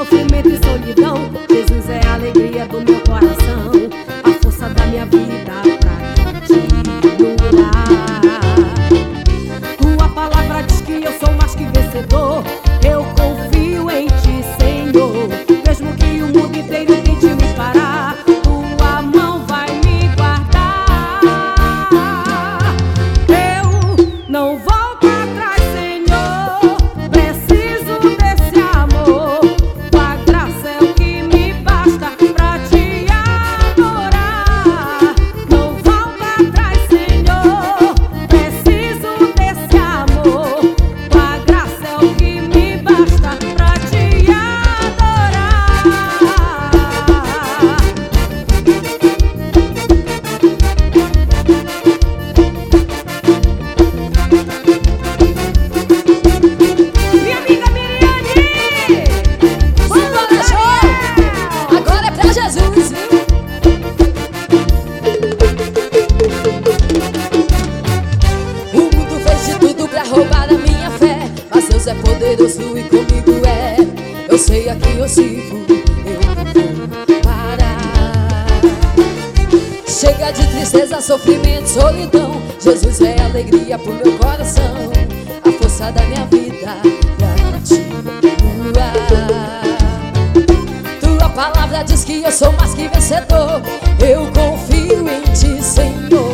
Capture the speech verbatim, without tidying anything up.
sofrimento e solidão, Jesus é a alegria do meu coração, a força da minha vida pra continuar. Tua palavra diz que eu sou mais que vencedor. Eu confio em ti, Senhor. Mesmo que o mundo inteiro tente me parar, tua mão vai me guardar. Eu não volto atrás, Senhor. Preciso desse amor. Tua graça é o que me basta pra te adorar. Não volto atrás, Senhor. Preciso desse amor. Tua graça é o que me basta pra te adorar. Minha amiga Miriane, Simbora, show! Agora é pra Jesus, viu? O mundo fez de tudo pra roubar a minha fé, mas Deus é poderoso e comigo é. Eu sei a quem eu sirvo, eu não vou parar. Chega de tristeza, sofrimento, solidão. Jesus é alegria pro meu coração, a força da minha vida pra continuar. Tua palavra diz que eu sou mais que vencedor. Eu confio em ti, Senhor.